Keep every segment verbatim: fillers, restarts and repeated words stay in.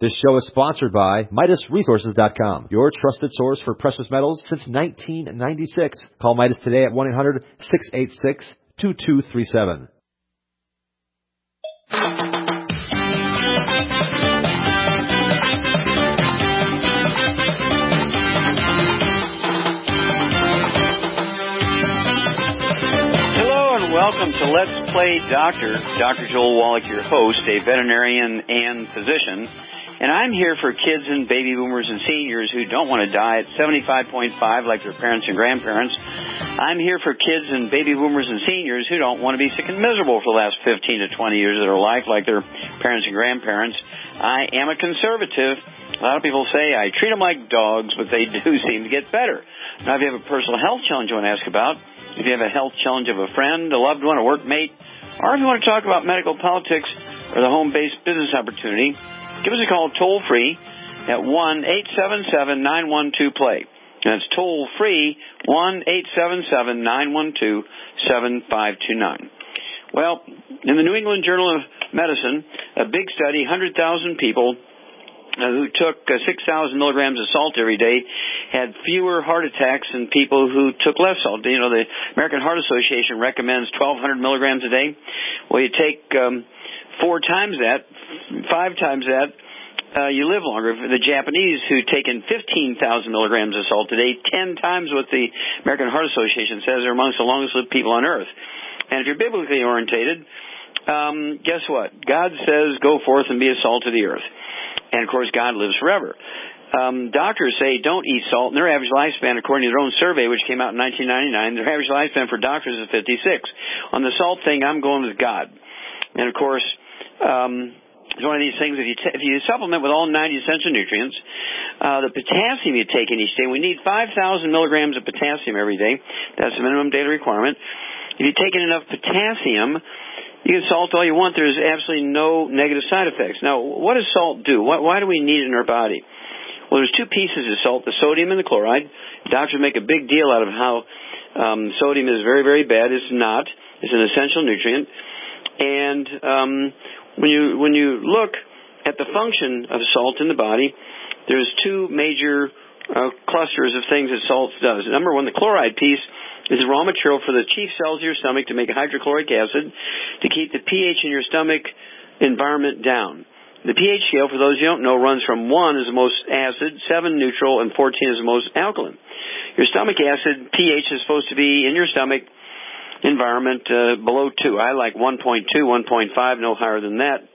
This show is sponsored by Midas Resources dot com, your trusted source for precious metals since nineteen ninety-six. Call Midas today at one eight hundred, six eight six, two two three seven. Welcome to Let's Play Doctor. Doctor Joel Wallach, your host, a veterinarian and physician. And I'm here for kids and baby boomers and seniors who don't want to die at seventy-five point five like their parents and grandparents. I'm here for kids and baby boomers and seniors who don't want to be sick and miserable for the last fifteen to twenty years of their life like their parents and grandparents. I am a conservative. A lot of people say I treat them like dogs, but they do seem to get better. Now, if you have a personal health challenge you want to ask about, if you have a health challenge of a friend, a loved one, a workmate, or if you want to talk about medical politics or the home-based business opportunity, give us a call toll-free at one eight seven seven, nine one two, play. That's toll-free, one eight seven seven, nine one two, seven five two nine. Well, in the New England Journal of Medicine, a big study, one hundred thousand people Uh, who took uh, six thousand milligrams of salt every day had fewer heart attacks than people who took less salt. You know, the American Heart Association recommends twelve hundred milligrams a day. Well, you take um, four times that, five times that, uh, you live longer. The Japanese, who take in fifteen thousand milligrams of salt a day, ten times what the American Heart Association says, are amongst the longest lived people on earth. And if you're biblically orientated, um, guess what? God says, go forth and be a salt of the earth. And, of course, God lives forever. Um, doctors say don't eat salt, and their average lifespan, according to their own survey, which came out in nineteen ninety-nine, their average lifespan for doctors is fifty-six. On the salt thing, I'm going with God. And, of course, um, it's one of these things, if you, t- if you supplement with all ninety essential nutrients, uh, the potassium you take in each day, we need five thousand milligrams of potassium every day. That's the minimum daily requirement. If you take in enough potassium, you can salt all you want. There's absolutely no negative side effects. Now, what does salt do? Why, why do we need it in our body? Well, there's two pieces of salt, the sodium and the chloride. Doctors make a big deal out of how um, sodium is very, very bad. It's not. It's an essential nutrient. And um, when you when you look at the function of salt in the body, there's two major uh, clusters of things that salt does. Number one, the chloride piece is the raw material for the chief cells of your stomach to make hydrochloric acid to keep the pH in your stomach environment down. The pH scale, for those you don't know, runs from one is the most acid, seven neutral, and fourteen is the most alkaline. Your stomach acid pH is supposed to be in your stomach environment uh, below two. I like one point two, one point five, no higher than that.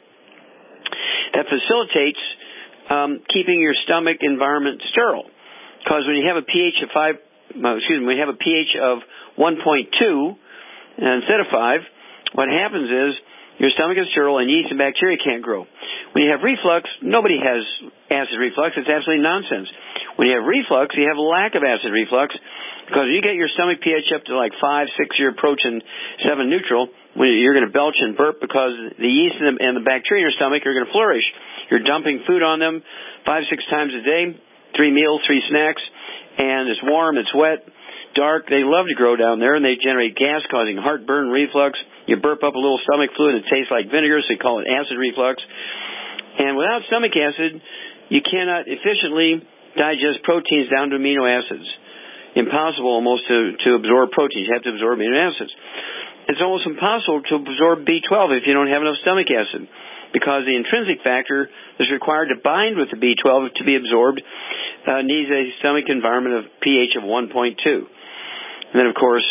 That facilitates um, keeping your stomach environment sterile. Because when you have a pH of five excuse me, we have a pH of one point two instead of five, what happens is your stomach is sterile and yeast and bacteria can't grow. When you have reflux, nobody has acid reflux. It's absolutely nonsense. When you have reflux, you have a lack of acid reflux because when you get your stomach pH up to like five, six, you're approaching seven neutral, when you're going to belch and burp because the yeast and the, and the bacteria in your stomach are going to flourish. You're dumping food on them five, six times a day, three meals, three snacks. And it's warm, it's wet, dark. They love to grow down there, and they generate gas causing heartburn, reflux. You burp up a little stomach fluid, and it tastes like vinegar, so you call it acid reflux. And without stomach acid, you cannot efficiently digest proteins down to amino acids. Impossible almost to, to absorb proteins. You have to absorb amino acids. It's almost impossible to absorb B twelve if you don't have enough stomach acid, because the intrinsic factor that's required to bind with the B twelve to be absorbed uh, needs a stomach environment of pH of one point two. And then, of course,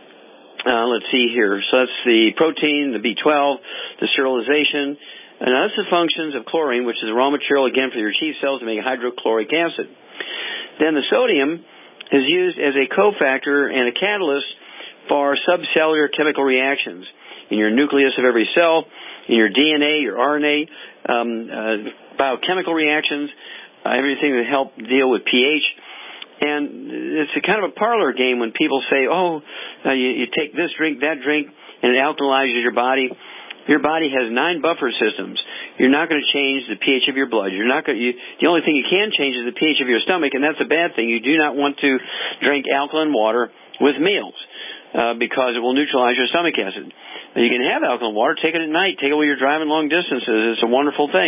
uh, let's see here. So that's the protein, the B twelve, the sterilization. And that's the functions of chlorine, which is the raw material, again, for your chief cells to make hydrochloric acid. Then the sodium is used as a cofactor and a catalyst for subcellular chemical reactions in your nucleus of every cell, in your D N A, your R N A, um, uh, biochemical reactions, uh, everything that help deal with pH. And it's a kind of a parlor game when people say, oh, uh, you, you take this drink, that drink, and it alkalizes your body. Your body has nine buffer systems. You're not going to change the pH of your blood. You're not going. You, the only thing you can change is the pH of your stomach, and that's a bad thing. You do not want to drink alkaline water with meals uh, because it will neutralize your stomach acid. You can have alkaline water. Take it at night. Take it while you're driving long distances. It's a wonderful thing.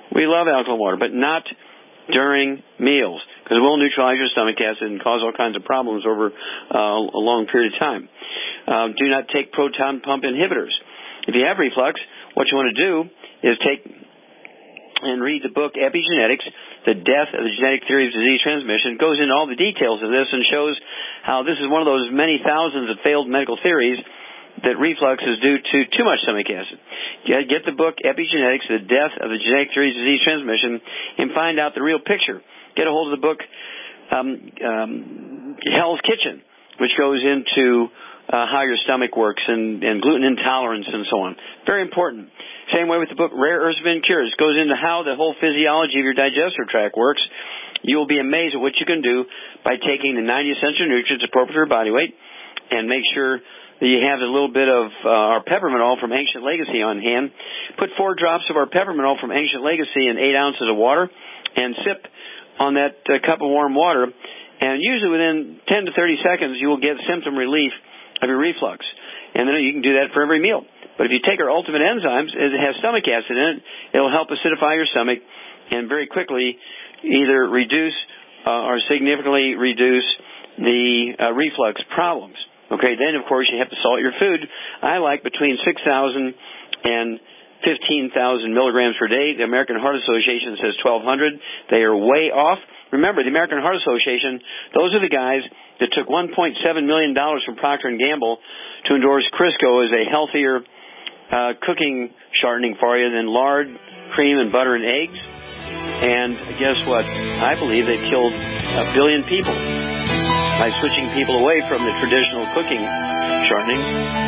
We love alkaline water, but not during meals, because it will neutralize your stomach acid and cause all kinds of problems over uh, a long period of time. Uh, do not take proton pump inhibitors. If you have reflux, what you want to do is take and read the book Epigenetics, The Death of the Genetic Theory of Disease Transmission. It goes into all the details of this and shows how this is one of those many thousands of failed medical theories that reflux is due to too much stomach acid. Get the book Epigenetics, The Death of the Genetic Theory of Disease Transmission, and find out the real picture. Get a hold of the book um, um, Hell's Kitchen, which goes into uh, how your stomach works and, and gluten intolerance and so on. Very important. Same way with the book Rare Earths and Cures. It goes into how the whole physiology of your digestive tract works. You will be amazed at what you can do by taking the ninety essential nutrients appropriate for your body weight, and make sure that you have a little bit of uh, our peppermint oil from Ancient Legacy on hand. Put four drops of our peppermint oil from Ancient Legacy in eight ounces of water and sip on that uh, cup of warm water. And usually within ten to thirty seconds, you will get symptom relief of your reflux. And then you can do that for every meal. But if you take our Ultimate Enzymes, it has stomach acid in it. It will help acidify your stomach and very quickly either reduce uh, or significantly reduce the uh, reflux problems. Okay, then, of course, you have to salt your food. I like between six thousand and fifteen thousand milligrams per day. The American Heart Association says twelve hundred. They are way off. Remember, the American Heart Association, those are the guys that took one point seven million dollars from Procter and Gamble to endorse Crisco as a healthier uh, cooking shortening for you than lard, cream, and butter and eggs. And guess what? I believe they've killed a billion people by switching people away from the traditional cooking shortening.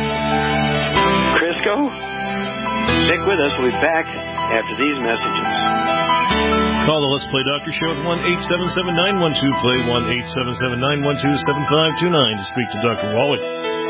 Crisco? Stick with us. We'll be back after these messages. Call the Let's Play Doctor Show at one eight seven seven, nine one two, play, one eight seven seven, nine one two, seven five two nine to speak to Doctor Wallach.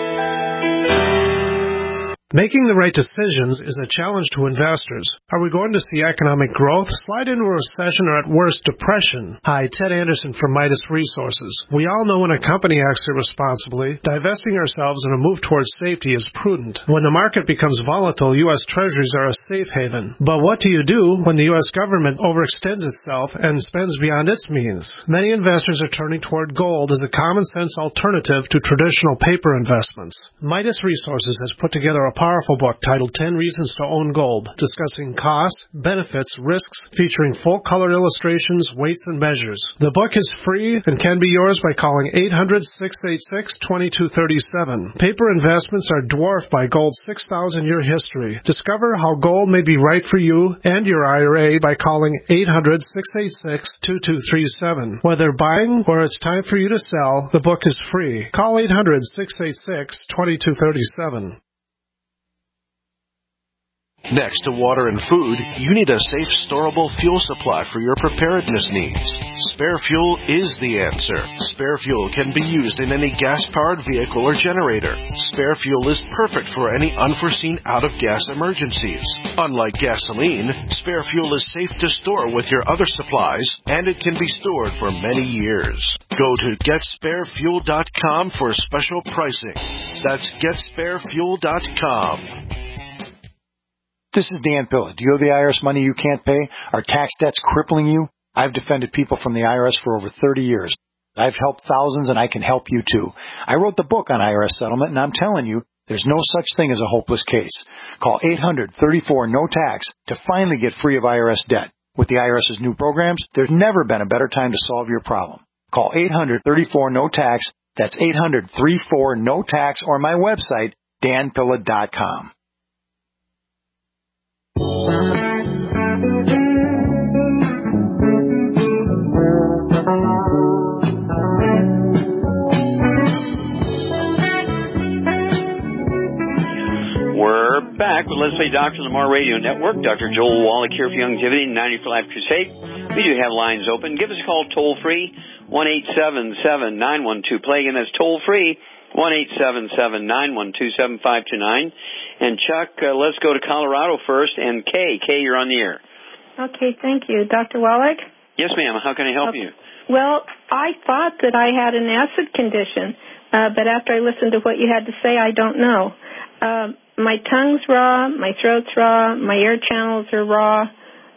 Making the right decisions is a challenge to investors. Are we going to see economic growth, slide into a recession, or at worst, depression? Hi, Ted Anderson from Midas Resources. We all know when a company acts irresponsibly, divesting ourselves in a move towards safety is prudent. When the market becomes volatile, U S Treasuries are a safe haven. But what do you do when the U S government overextends itself and spends beyond its means? Many investors are turning toward gold as a common-sense alternative to traditional paper investments. Midas Resources has put together a powerful book titled ten Reasons to Own Gold, discussing costs, benefits, risks, featuring full-color illustrations, weights, and measures. The book is free and can be yours by calling eight hundred, six eight six, two two three seven. Paper investments are dwarfed by gold's six thousand year history. Discover how gold may be right for you and your I R A by calling eight hundred, six eight six, two two three seven. Whether buying or it's time for you to sell, the book is free. Call eight hundred, six eight six, two two three seven. Next to water and food, you need a safe, storable fuel supply for your preparedness needs. Spare Fuel is the answer. Spare Fuel can be used in any gas-powered vehicle or generator. Spare Fuel is perfect for any unforeseen out-of-gas emergencies. Unlike gasoline, Spare Fuel is safe to store with your other supplies, and it can be stored for many years. Go to get spare fuel dot com for special pricing. That's get spare fuel dot com. This is Dan Pilla. Do you owe the I R S money you can't pay? Are tax debts crippling you? I've defended people from the I R S for over thirty years. I've helped thousands, and I can help you too. I wrote the book on I R S settlement, and I'm telling you, there's no such thing as a hopeless case. Call eight hundred, thirty-four, no tax to finally get free of I R S debt. With the IRS's new programs, there's never been a better time to solve your problem. Call eight hundred, thirty-four, no tax. That's eight hundred, thirty-four, no tax, or my website, dan pilla dot com. We're back with Let's Play Doctor Lamar Radio Network. Doctor Joel Wallach here for Youngevity and ninety for Life Crusade. We do have lines open. Give us a call toll free, one eight seven seven, nine one two, play. Again, that's toll free, one eight seven seven, nine one two, seven five two nine. And Chuck, uh, let's go to Colorado first. And Kay, Kay, you're on the air. Okay, thank you. Doctor Wallach? Yes, ma'am. How can I help okay. you? Well, I thought that I had an acid condition, uh, but after I listened to what you had to say, I don't know. Uh, my tongue's raw, my throat's raw, my air channels are raw.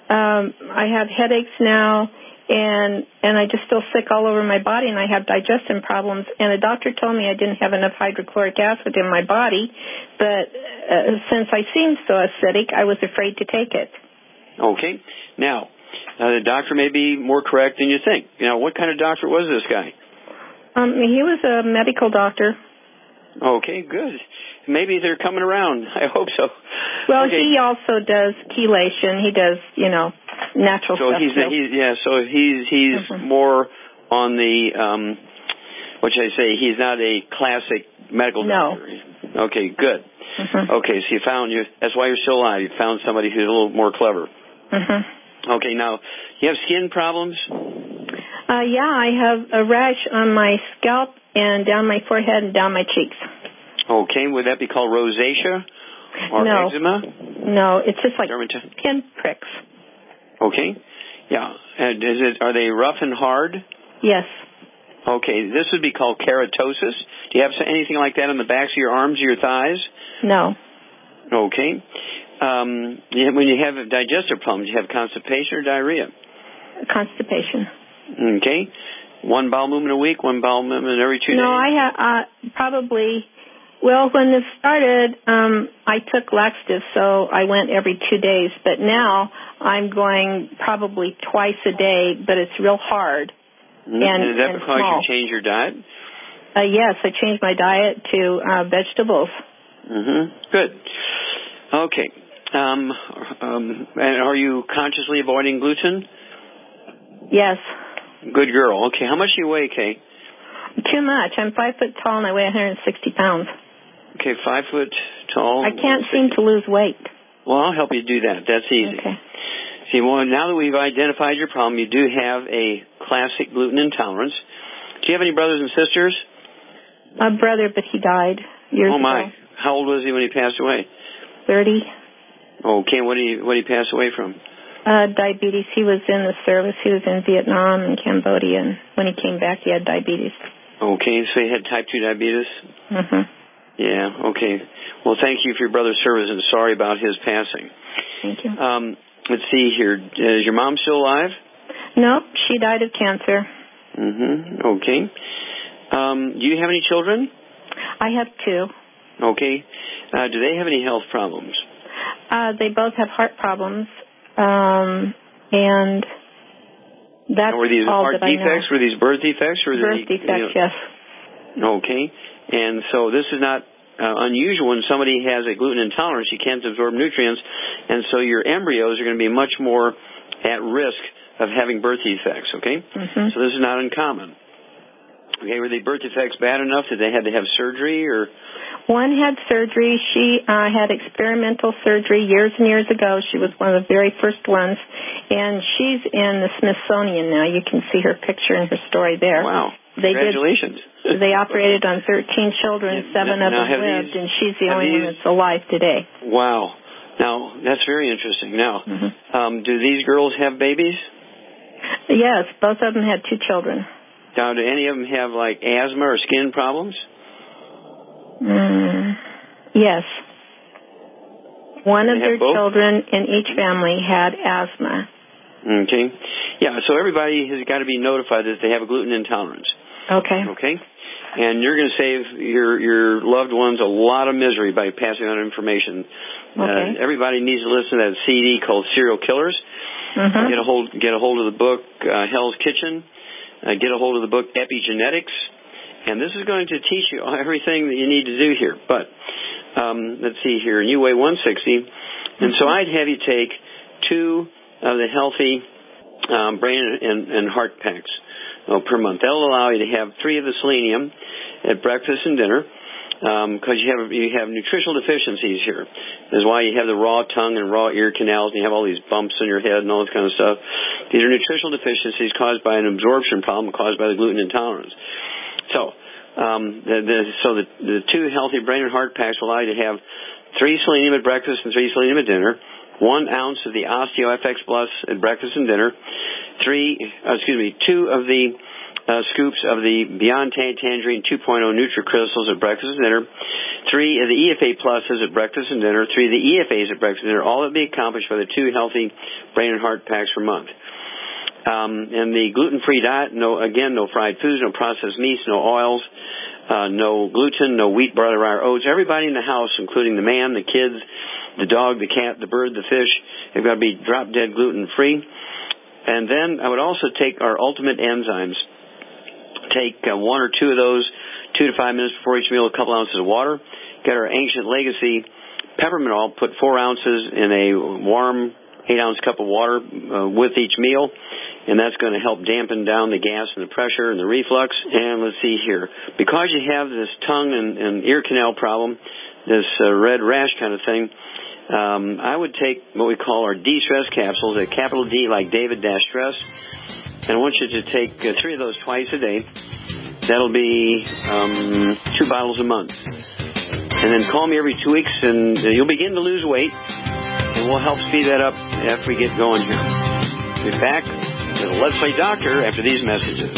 um, I have headaches now, and and I just feel sick all over my body, and I have digestion problems. And a doctor told me I didn't have enough hydrochloric acid in my body, but uh, since I seemed so acidic, I was afraid to take it. Okay. Now, uh, the doctor may be more correct than you think. Now, what kind of doctor was this guy? Um, he was a medical doctor. Okay, good. Maybe they're coming around. I hope so. Well, okay. he also does chelation. He does, you know, natural so stuff. He's, too. he's yeah. So he's he's mm-hmm. more on the um, what should I say? He's not a classic medical no. doctor. Okay, good. Mm-hmm. Okay, so you found you. That's why you're still alive. You found somebody who's a little more clever. Mm-hmm. Okay, now you have skin problems. Uh, yeah, I have a rash on my scalp and down my forehead and down my cheeks. Okay, would that be called rosacea or no. eczema? No, it's just like Dermatitis? pin pricks. Okay, yeah. And is it? Are they rough and hard? Yes. Okay, this would be called keratosis. Do you have anything like that on the backs of your arms or your thighs? No. Okay. Um, when you have digestive problems, you have constipation or diarrhea? Constipation. Okay. One bowel movement a week, one bowel movement every two no, days? No, I have uh, probably, well, when this started, um, I took laxatives, so I went every two days. But now I'm going probably twice a day, but it's real hard. Mm-hmm. And, and is that and because small. you changed your diet? Uh, yes, I changed my diet to uh, vegetables. Mm-hmm. Good. Okay. Um, um, and are you consciously avoiding gluten? Yes. Good girl. Okay. How much do you weigh, Kay? Too much. I'm five foot tall and I weigh one hundred sixty pounds. Okay, five foot tall. I can't seem to lose weight. Well, I'll help you do that. That's easy. Okay. See, well, now that we've identified your problem, you do have a classic gluten intolerance. Do you have any brothers and sisters? A brother, but he died years ago. Oh, my. ago. How old was he when he passed away? Thirty. Okay, what did he, what did he pass away from? Uh, diabetes. He was in the service. He was in Vietnam and Cambodia, and when he came back, he had diabetes. Okay, so he had type two diabetes? Mm-hmm. Yeah, okay. Well, thank you for your brother's service, and sorry about his passing. Thank you. Um, let's see here. Is your mom still alive? No, she died of cancer. Mm-hmm. Okay. Um, do you have any children? I have two. Okay. Uh, do they have any health problems? Uh, they both have heart problems, um, and that's and were these all heart that defects? I know. Were these birth defects? Or birth they, defects, you know, yes. Okay. And so this is not uh, unusual when somebody has a gluten intolerance. You can't absorb nutrients, and so your embryos are going to be much more at risk of having birth defects, okay? Mm-hmm. So this is not uncommon. Okay, were the birth defects bad enough that they had to have surgery, or? One had surgery. She uh, had experimental surgery years and years ago. She was one of the very first ones, and she's in the Smithsonian now. You can see her picture and her story there. Wow. They Congratulations. Did, they operated on thirteen children, seven now, of them lived, these, and she's the only these, one that's alive today. Wow. Now, that's very interesting. Now, mm-hmm. um, do these girls have babies? Yes, both of them had two children. Now, do any of them have, like, asthma or skin problems? Mm, yes. One of their both? children in each family had asthma. Okay. Yeah, so everybody has got to be notified that they have a gluten intolerance. Okay. Okay? And you're going to save your your loved ones a lot of misery by passing on information. Okay. Uh, everybody needs to listen to that C D called Serial Killers. Mm-hmm. Get a hold get a hold of the book uh, Hell's Kitchen. Uh, get a hold of the book Epigenetics. And this is going to teach you everything that you need to do here. But um, let's see here. And you weigh one sixty. And so I'd have you take two of the healthy um, brain and, and heart packs oh, per month. That'll allow you to have three of the selenium at breakfast and dinner because um, you have you have nutritional deficiencies here. That's why you have the raw tongue and raw ear canals, and you have all these bumps in your head and all this kind of stuff. These are nutritional deficiencies caused by an absorption problem caused by the gluten intolerance. So, um, the, the, so the, the two healthy brain and heart packs will allow you to have three selenium at breakfast and three selenium at dinner, one ounce of the OsteoFX Plus at breakfast and dinner, three, uh, excuse me, two of the uh, scoops of the Beyond Tangerine two point oh Nutri-Crystals at breakfast and dinner, three of the E F A Pluses at breakfast and dinner, three of the E F As at breakfast and dinner, all that be accomplished by the two healthy brain and heart packs per month. Um, and the gluten-free diet, no, again, no fried foods, no processed meats, no oils, uh, no gluten, no wheat, barley, rye, or oats. Everybody in the house, including the man, the kids, the dog, the cat, the bird, the fish, they've got to be drop-dead gluten-free. And then I would also take our ultimate enzymes. Take uh, one or two of those, two to five minutes before each meal, a couple ounces of water. Get our Ancient Legacy peppermint oil, put four ounces in a warm eight-ounce cup of water uh, with each meal, and that's going to help dampen down the gas and the pressure and the reflux. And let's see here. Because you have this tongue and, and ear canal problem, this uh, red rash kind of thing, um, I would take what we call our D-Stress capsules, a capital D like David dash stress, and I want you to take uh, three of those twice a day. That'll be um, two bottles a month. And then call me every two weeks, and uh, you'll begin to lose weight, and we'll help speed that up after we get going here. We'll be back to the Let's Play Doctor after these messages.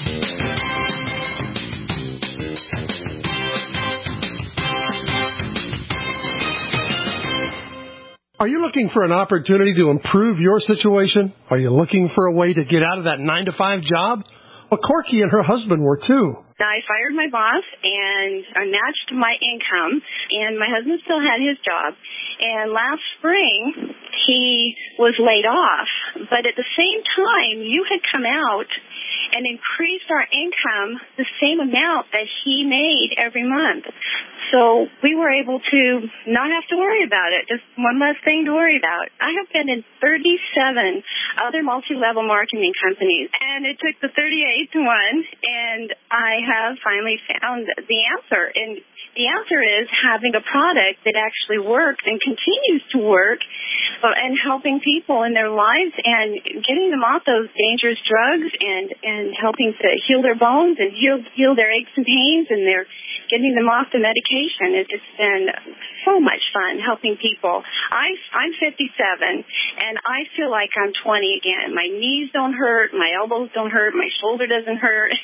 Are you looking for an opportunity to improve your situation? Are you looking for a way to get out of that nine to five job? Well, Corky and her husband were too. I fired my boss, and I matched my income, and my husband still had his job. And last spring, he was laid off. But at the same time, you had come out and increased our income the same amount that he made every month. So we were able to not have to worry about it, just one less thing to worry about. I have been in thirty-seven other multi-level marketing companies, and it took the thirty-eighth one, and I have finally found the answer. And the answer is having a product that actually works and continues to work and helping people in their lives and getting them off those dangerous drugs and, and helping to heal their bones and heal, heal their aches and pains, and they're getting them off the medication. It's just been so much fun helping people. I, I'm fifty-seven, and I feel like I'm twenty again. My knees don't hurt. My elbows don't hurt. My shoulder doesn't hurt.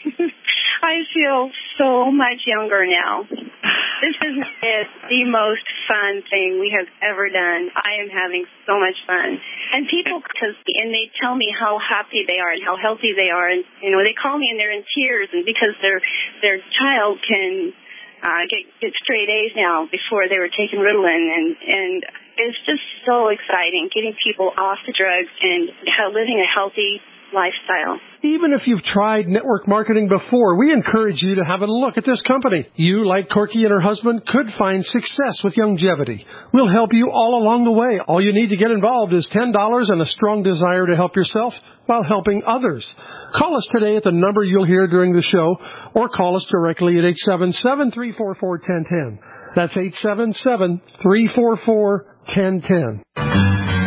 I feel so much younger now. This is the most fun thing we have ever done. I am having so much fun. And people, cause, and they tell me how happy they are and how healthy they are. And, you know, they call me and they're in tears, and because their their child can uh, get, get straight A's now before they were taking Ritalin. And, and it's just so exciting getting people off the drugs and how, living a healthy lifestyle. Even if you've tried network marketing before, we encourage you to have a look at this company. You, like Corky and her husband, could find success with Youngevity. We'll help you all along the way. All you need to get involved is ten dollars and a strong desire to help yourself while helping others. Call us today at the number you'll hear during the show, or call us directly at eight seven seven, three four four, one zero one zero. That's eight seven seven, three four four, one zero one zero.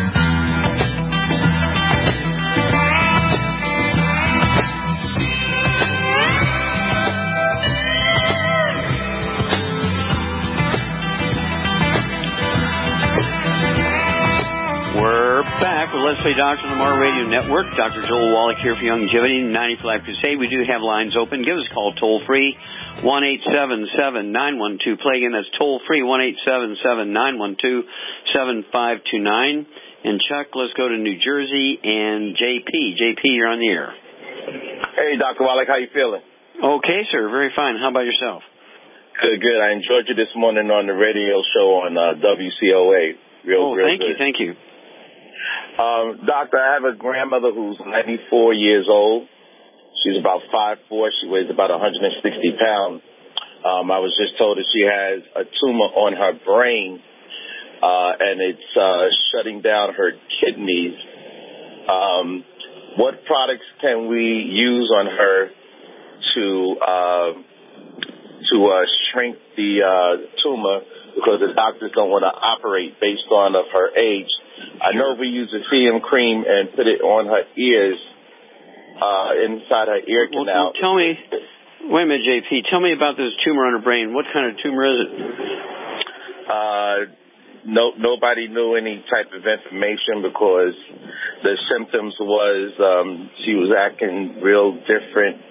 Let's Play Doctor on the More Radio Network. Doctor Joel Wallach here for Youngevity, ninety for Life Crusade. We do have lines open. Give us a call toll-free, one eight seven seven, nine one two, play again. That's toll-free, one eight seven seven, nine one two, seven five two nine. And Chuck, let's go to New Jersey and J P. J P, you're on the air. Hey, Doctor Wallach, how you feeling? Okay, sir. Very fine. How about yourself? Good, good. I enjoyed you this morning on the radio show on uh, W C O A. Real, oh, real thank good. you, thank you. Um, doctor, I have a grandmother who's ninety-four years old. She's about five foot four. She weighs about one hundred sixty pounds. Um, I was just told that she has a tumor on her brain, uh, and it's uh, shutting down her kidneys. Um, what products can we use on her to uh, to uh, shrink the uh, tumor? Because the doctors don't want to operate based on of her age. I know if we use a C M cream and put it on her ears, uh, inside her ear canal. Well, tell me, wait a minute, J P. Tell me about this tumor on her brain. What kind of tumor is it? Uh, no, nobody knew any type of information because the symptoms was um, she was acting real different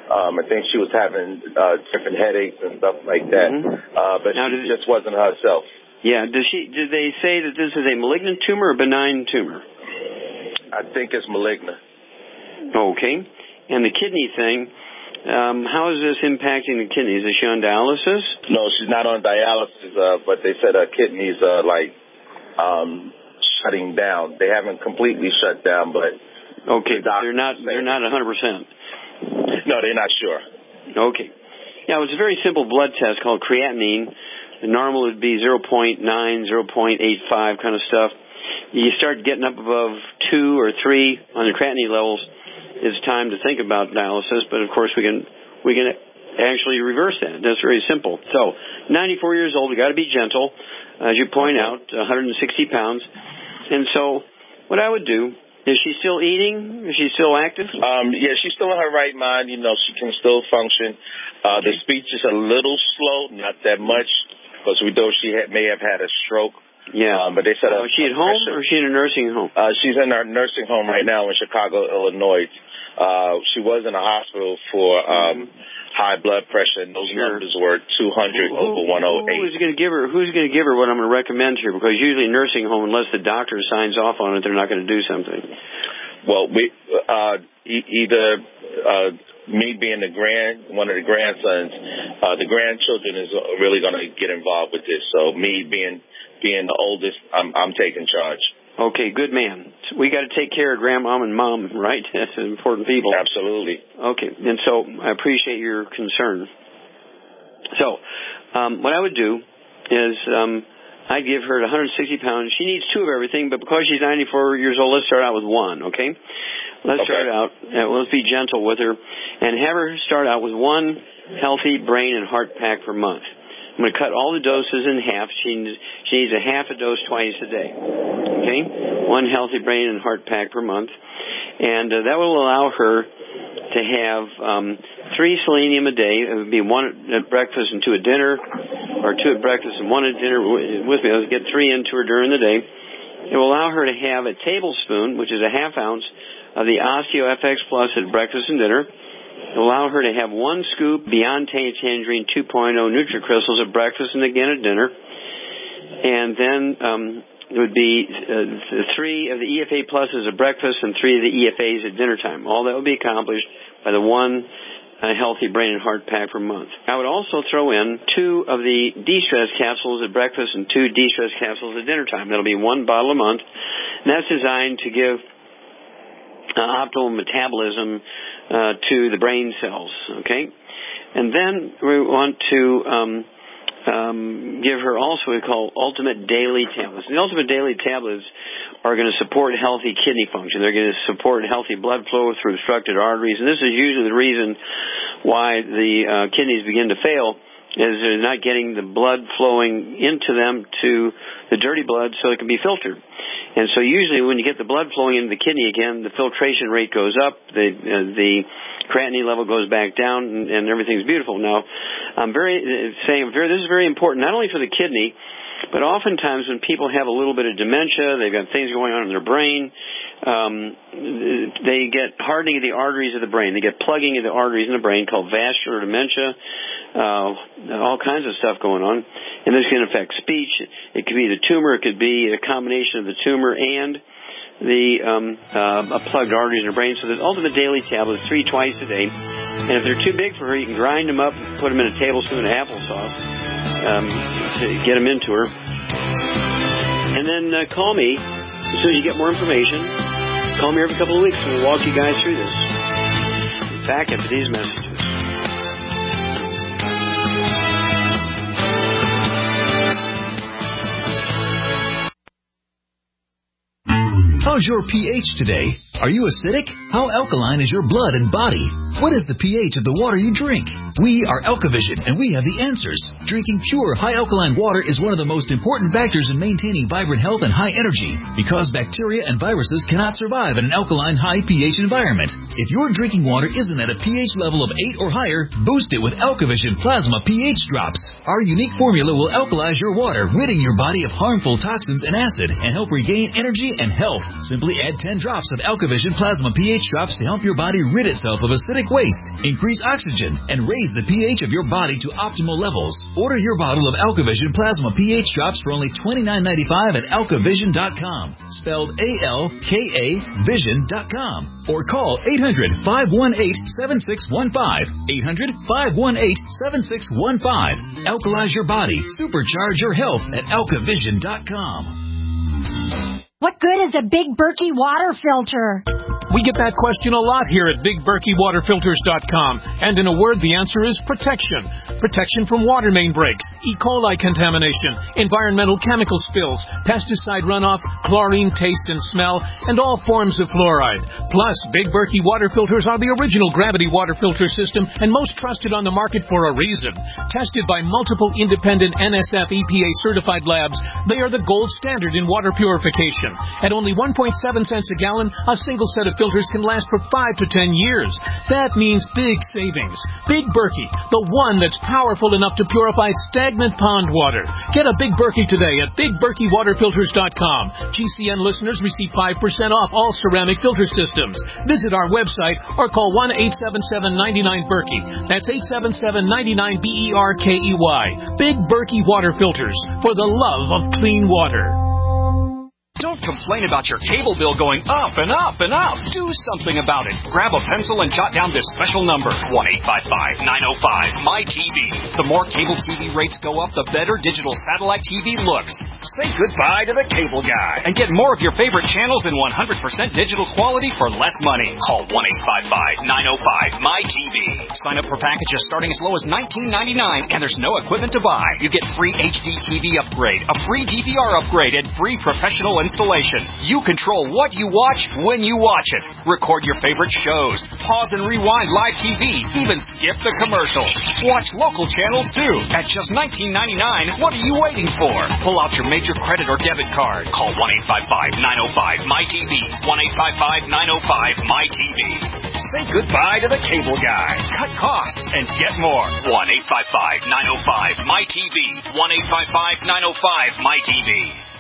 Um, I think she was having uh, different headaches and stuff like that, mm-hmm. uh, but now, she just wasn't herself. Yeah. Does she? Did they say that this is a malignant tumor or benign tumor? I think it's malignant. Okay. And the kidney thing, um, how is this impacting the kidneys? Is she on dialysis? No, she's not on dialysis, uh, but they said her kidneys are like um, shutting down. They haven't completely shut down, but okay, the they're not. They're not one hundred percent. No, they're not sure. Okay. Yeah, it was a very simple blood test called creatinine. The normal would be zero point nine, zero point eight five kind of stuff. You start getting up above two or three on the creatinine levels, it's time to think about dialysis. But of course, we can we can actually reverse that. That's very simple. So, ninety-four years old. We got to be gentle, as you point out, one hundred sixty pounds. And so, what I would do. Is she still eating? Is she still active? Um, yeah, she's still in her right mind. You know, she can still function. Uh, the speech is a little slow, not that much, because we know she had, may have had a stroke. Yeah. Um, but they said, uh, is she at home or is she in a nursing home? Uh, she's in our nursing home right now in Chicago, Illinois. Uh, she was in a hospital for um, mm-hmm. high blood pressure, and those sure. numbers were two hundred who, over one oh eight. Who's going to give her? Who's going to give her what I'm going to recommend here? Because usually nursing home, unless the doctor signs off on it, they're not going to do something. Well, we uh, e- either uh, me being the grand one of the grandsons, uh, the grandchildren is really going to get involved with this. So me being being the oldest, I'm, I'm taking charge. Okay, good man. We got to take care of grandmom and mom, right? That's important people. Absolutely. Okay, and so I appreciate your concern. So, um, what I would do is um, I'd give her one hundred sixty pounds. She needs two of everything, but because she's ninety-four years old, let's start out with one, okay? Let's okay. start out, uh, let's be gentle with her, and have her start out with one healthy brain and heart pack per month. I'm going to cut all the doses in half. She needs, she needs a half a dose twice a day. Okay? One healthy brain and heart pack per month. And uh, that will allow her to have um, three selenium a day. It would be one at breakfast and two at dinner, or two at breakfast and one at dinner with me. Let's get three into her during the day. It will allow her to have a tablespoon, which is a half ounce, of the Osteo F X Plus at breakfast and dinner. Allow her to have one scoop Beyond Tangerine two point oh NutriCrystals at breakfast and again at dinner. And then um, it would be uh, three of the E F A Pluses at breakfast and three of the E F As at dinner time. All that would be accomplished by the one uh, healthy brain and heart pack per month. I would also throw in two of the de-stress capsules at breakfast and two de-stress capsules at dinner time. That'll be one bottle a month. And that's designed to give uh, optimal metabolism Uh, to the brain cells, okay? And then we want to um, um, give her also what we call Ultimate Daily Tablets. The Ultimate Daily Tablets are going to support healthy kidney function. They're going to support healthy blood flow through obstructed arteries, and this is usually the reason why the uh, kidneys begin to fail, is they're not getting the blood flowing into them to the dirty blood so it can be filtered. And so usually when you get the blood flowing into the kidney again, the filtration rate goes up, the uh, the creatinine level goes back down, and, and everything's beautiful. Now, I'm very uh, saying very, this is very important, not only for the kidney, but oftentimes when people have a little bit of dementia, they've got things going on in their brain, um, they get hardening of the arteries of the brain. They get plugging of the arteries in the brain called vascular dementia, uh, all kinds of stuff going on. And this can affect speech. It could be the tumor. It could be a combination of the tumor and the um, uh, plugged arteries in the brain. So the Ultimate Daily Tablets, three twice a day. And if they're too big for her, you can grind them up and put them in a tablespoon of applesauce um, to get them into her. And then uh, call me as soon as you get more information. Call me every couple of weeks and we'll walk you guys through this. Back after these messages. How's your pH today? Are you acidic? How alkaline is your blood and body? What is the pH of the water you drink? We are Alkavision, and we have the answers. Drinking pure, high-alkaline water is one of the most important factors in maintaining vibrant health and high energy, because bacteria and viruses cannot survive in an alkaline, high pH environment. If your drinking water isn't at a pH level of eight or higher, boost it with Alkavision Plasma pH Drops. Our unique formula will alkalize your water, ridding your body of harmful toxins and acid, and help regain energy and health. Simply add ten drops of Alkavision AlkaVision Plasma pH drops to help your body rid itself of acidic waste, increase oxygen, and raise the pH of your body to optimal levels. Order your bottle of AlkaVision Plasma pH drops for only twenty-nine ninety-five at alka vision dot com, spelled A L K A vision dot com, or call eight hundred, five one eight, seven six one five, eight hundred, five one eight, seven six one five. Alkalize your body, supercharge your health at alka vision dot com. What good is a Big Berkey water filter? We get that question a lot here at big berkey water filters dot com. And in a word, the answer is protection. Protection from water main breaks, E. coli contamination, environmental chemical spills, pesticide runoff, chlorine taste and smell, and all forms of fluoride. Plus, Big Berkey water filters are the original gravity water filter system and most trusted on the market for a reason. Tested by multiple independent N S F E P A certified labs, they are the gold standard in water purification. At only one point seven cents a gallon, a single set of filters can last for five to ten years. That means big savings. Big Berkey, the one that's powerful enough to purify stagnant pond water. Get a Big Berkey today at big berkey water filters dot com. G C N listeners receive five percent off all ceramic filter systems. Visit our website or call one eight seven seven, nine nine, Berkey. That's eight seven seven, nine nine, B E R K E Y. Big Berkey Water Filters, for the love of clean water. Don't complain about your cable bill going up and up and up. Do something about it. Grab a pencil and jot down this special number, one eight five five, nine oh five, M Y T V. The more cable T V rates go up, the better digital satellite T V looks. Say goodbye to the cable guy and get more of your favorite channels in one hundred percent digital quality for less money. Call one eight five five, nine oh five, M Y T V. Sign up for packages starting as low as nineteen ninety-nine, and there's no equipment to buy. You get free H D T V upgrade, a free D V R upgrade, and free professional installation. You control what you watch when you watch it. Record your favorite shows. Pause and rewind live T V. Even skip the commercials. Watch local channels too. At just nineteen ninety-nine, what are you waiting for? Pull out your major credit or debit card. Call one eight five five, nine oh five, M Y T V. one eight five five, nine oh five, M Y T V. Say goodbye to the cable guy. Cut costs and get more. one eight five five, nine oh five, M Y T V. one eight five five, nine oh five, M Y T V.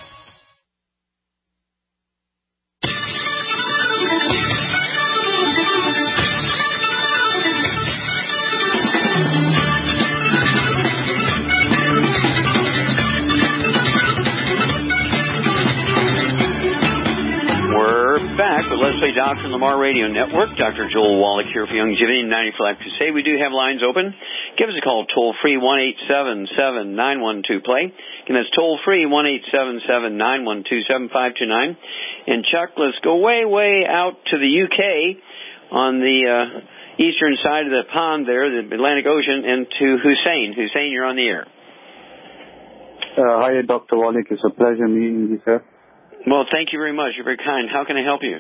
We're back with Let's Play Doctor on the Mar Radio Network. Doctor Joel Wallach here for Youngevity and ninety for Life Crusade. We do have lines open. Give us a call toll free, one eight seven seven, nine one two, play. Again, that's toll free, one eight seven seven, nine one two, seven five two nine. And Chuck, let's go way, way out to the U K on the uh, eastern side of the pond there, the Atlantic Ocean, and to Hussein. Hussein, you're on the air. Uh, hi, Doctor Wallach. It's a pleasure meeting you, sir. Well, thank you very much. You're very kind. How can I help you?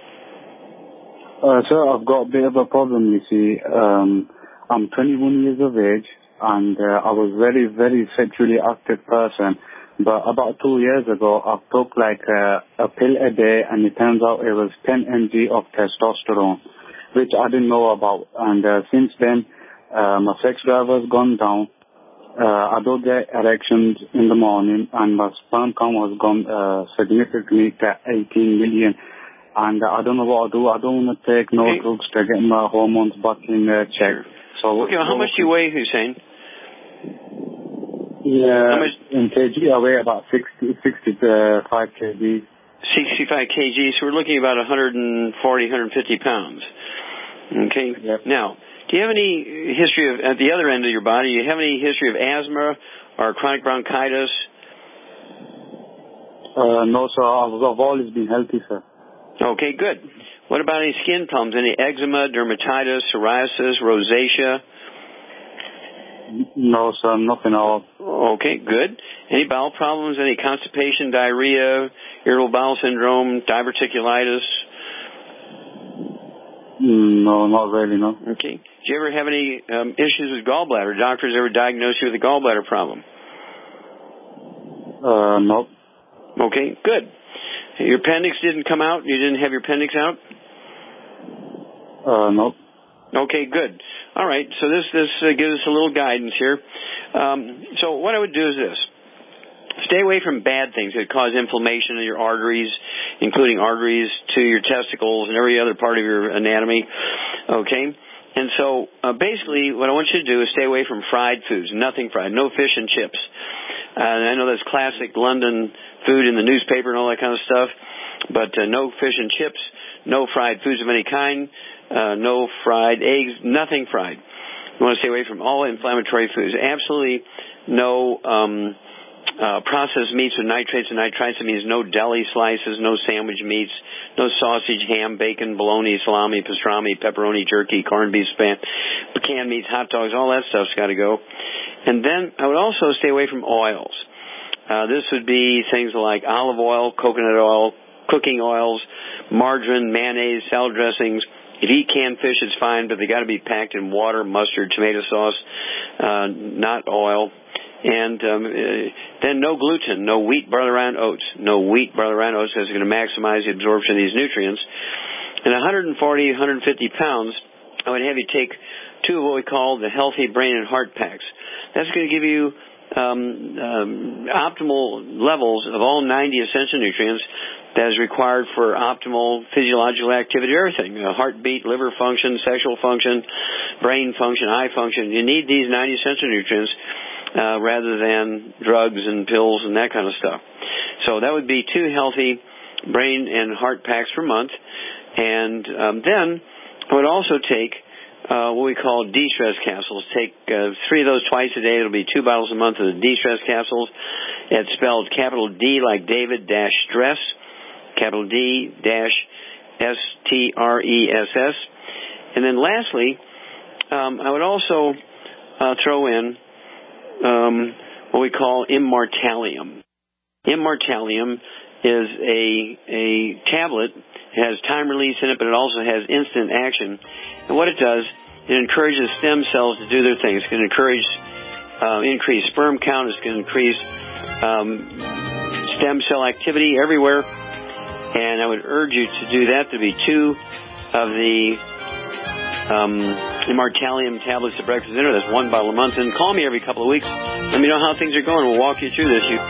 Uh, sir, I've got a bit of a problem, you see. Um, I'm twenty-one years of age, and uh, I was very, very sexually active person. But about two years ago, I took like a, a pill a day, and it turns out it was ten milligrams of testosterone, which I didn't know about. And uh, since then, uh, my sex drive has gone down. Uh, I don't get erections in the morning, and my sperm count has gone uh, significantly to eighteen million. And uh, I don't know what I do. I don't want to take no okay. drugs to get my hormones back in uh, check. So, okay, well, how much do you weigh, Hussein? Yeah, how much? In kg, I weigh about sixty, sixty-five kg. sixty-five kg, so we're looking at about one forty, one fifty pounds. Okay. Yep. Now, do you have any history of, at the other end of your body, do you have any history of asthma or chronic bronchitis? Uh, no, sir. I've, I've always been healthy, sir. Okay, good. What about any skin problems? Any eczema, dermatitis, psoriasis, rosacea? No, sir. Nothing at all. Okay, good. Any bowel problems? Any constipation, diarrhea, irritable bowel syndrome, diverticulitis? No, not really, no. Okay. Did you ever have any um, issues with gallbladder? Doctors ever diagnosed you with a gallbladder problem? Uh, no. Okay, good. Your appendix didn't come out? You didn't have your appendix out? Uh, no. Okay, good. All right, so this this uh, gives us a little guidance here. Um, so what I would do is this. Stay away from bad things that cause inflammation in your arteries including arteries to your testicles and every other part of your anatomy. Okay? And so uh, basically what I want you to do is stay away from fried foods, nothing fried, no fish and chips. Uh, and I know that's classic London food in the newspaper and all that kind of stuff, but uh, no fish and chips, no fried foods of any kind, uh, no fried eggs, nothing fried. You want to stay away from all inflammatory foods. Absolutely no um, uh, processed meats with nitrates and nitrites. That means no deli slices, no sandwich meats, no sausage, ham, bacon, bologna, salami, pastrami, pepperoni, jerky, corned beef, span, canned meats, hot dogs, all that stuff's got to go. And then I would also stay away from oils. Uh, this would be things like olive oil, coconut oil, cooking oils, margarine, mayonnaise, salad dressings. If you eat canned fish, it's fine, but they got to be packed in water, mustard, tomato sauce, uh, not oil. And um, uh, then no gluten, no wheat, barley, rye, and oats. No wheat, barley, rye, and oats, because it's going to maximize the absorption of these nutrients. And one hundred forty, one hundred fifty pounds, I would have you take two of what we call the Healthy Brain and Heart Packs. That's going to give you um, um, optimal levels of all ninety essential nutrients that is required for optimal physiological activity, everything, uh, heartbeat, liver function, sexual function, brain function, eye function. You need these ninety essential nutrients uh, rather than drugs and pills and that kind of stuff. So that would be two healthy brain and heart packs per month. And um, then I would also take uh, what we call de-stress capsules. Take uh, three of those twice a day. It'll be two bottles a month of the de-stress capsules. It's spelled capital D like David dash stress. Capital D dash S T R E S S. And then lastly, um, I would also uh, throw in um, what we call Immortalium. Immortalium is a a tablet. It has time release in it, but it also has instant action. And what it does, it encourages stem cells to do their things. It's going to encourage uh, increase sperm count. It's going to increase um, stem cell activity everywhere. And I would urge you to do that. There'll be two of the um, Immortalium tablets at breakfast dinner. That's one bottle a month. And call me every couple of weeks. Let me know how things are going. We'll walk you through this. You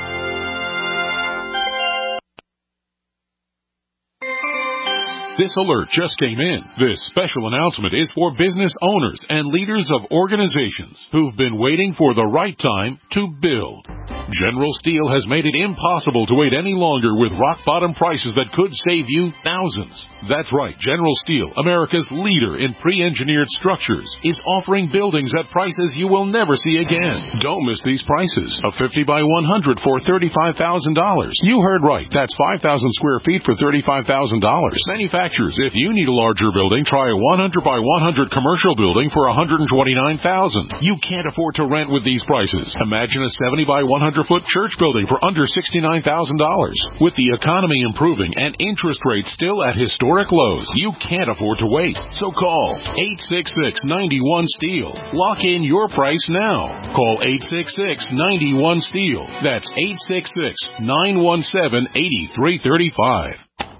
This alert just came in. This special announcement is for business owners and leaders of organizations who've been waiting for the right time to build. General Steel has made it impossible to wait any longer with rock-bottom prices that could save you thousands. That's right, General Steel, America's leader in pre-engineered structures, is offering buildings at prices you will never see again. Don't miss these prices. A fifty by one hundred for thirty-five thousand dollars. You heard right. That's five thousand square feet for thirty-five thousand dollars. Manufacturers, if you need a larger building, try a one hundred by one hundred commercial building for one hundred twenty-nine thousand dollars. You can't afford to rent with these prices. Imagine a seventy by one hundred foot church building for under sixty-nine thousand dollars. With the economy improving and interest rates still at historic lows, you can't afford to wait. So call eight six six, nine one, STEEL. Lock in your price now. Call eight six six, nine one, STEEL. That's eight six six, nine one seven, eight three three five.